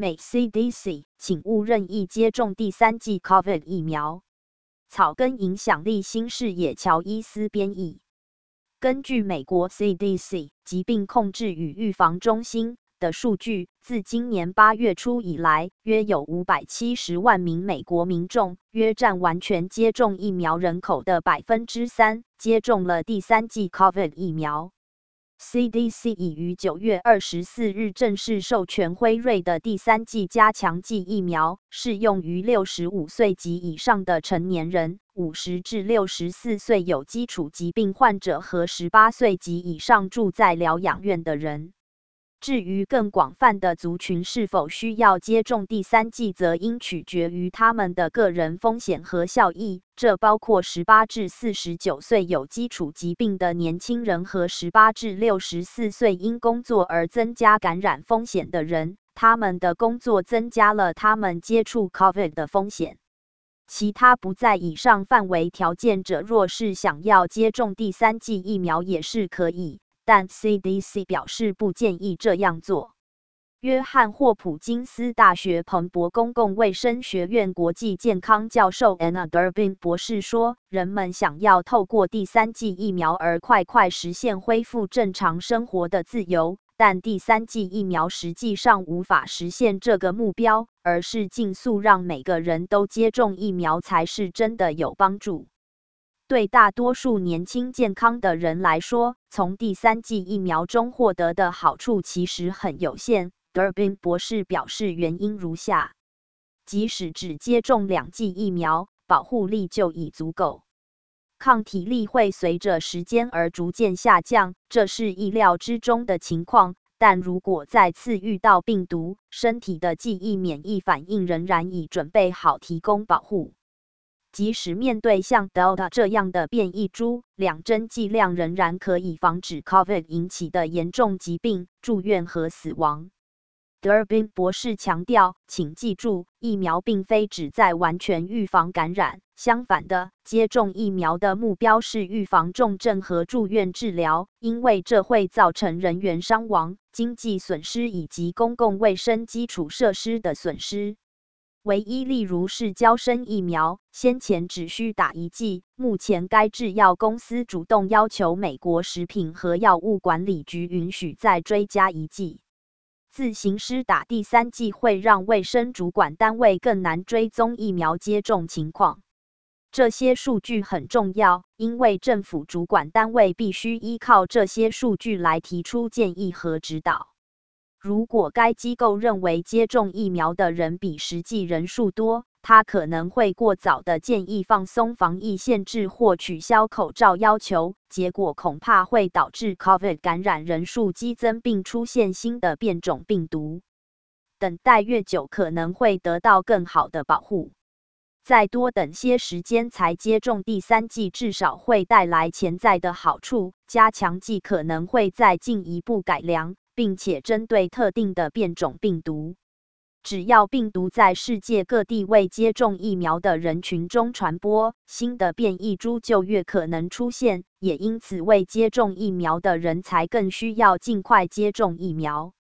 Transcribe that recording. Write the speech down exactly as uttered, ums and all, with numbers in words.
美 C D C 请勿任意接种第三剂 COVID 疫苗。草根影响力新视野乔伊斯编译。根据美国 C D C 疾病控制与预防中心的数据，自今年八月初以来，约有五百七十万名美国民众，约占完全接种疫苗人口的 百分之三， 接种了第三剂 COVID 疫苗。C D C 已于九月二十四日正式授权辉瑞的第三剂加强剂疫苗，适用于六十五岁及以上的成年人、五十至六十四岁有基础疾病患者和十八岁及以上住在疗养院的人。至于更广泛的族群是否需要接种第三剂，则应取决于他们的个人风险和效益，这包括十八至四十九岁有基础疾病的年轻人和十八至六十四岁因工作而增加感染风险的人，他们的工作增加了他们接触 COVID 的风险。其他不在以上范围条件者，若是想要接种第三剂疫苗也是可以，但 C D C 表示不建议这样做。约翰霍普金斯大学彭博公共卫生学院国际健康教授 Anna Durbin 博士说，人们想要透过第三剂疫苗而快快实现恢复正常生活的自由，但第三剂疫苗实际上无法实现这个目标，而是尽速让每个人都接种疫苗才是真的有帮助。对大多数年轻健康的人来说，从第三剂疫苗中获得的好处其实很有限。Durbin 博士表示，原因如下：即使只接种两剂疫苗，保护力就已足够。抗体力会随着时间而逐渐下降，这是意料之中的情况。但如果再次遇到病毒，身体的记忆免疫反应仍然已准备好提供保护。即使面对像 Delta 这样的变异株，两针剂量仍然可以防止 COVID 引起的严重疾病、住院和死亡。Durbin 博士强调，请记住，疫苗并非旨在完全预防感染，相反的，接种疫苗的目标是预防重症和住院治疗，因为这会造成人员伤亡、经济损失以及公共卫生基础设施的损失。唯一例如是胶生疫苗，先前只需打一剂，目前该制药公司主动要求美国食品和药物管理局允许再追加一剂。自行施打第三剂会让卫生主管单位更难追踪疫苗接种情况。这些数据很重要，因为政府主管单位必须依靠这些数据来提出建议和指导。如果该机构认为接种疫苗的人比实际人数多，它可能会过早的建议放松防疫限制或取消口罩要求，结果恐怕会导致 COVID 感染人数激增并出现新的变种病毒。等待越久，可能会得到更好的保护。再多等些时间才接种第三剂，至少会带来潜在的好处。加强剂可能会再进一步改良，并且针对特定的变种病毒。只要病毒在世界各地未接种疫苗的人群中传播，新的变异株就越可能出现，也因此未接种疫苗的人才更需要尽快接种疫苗。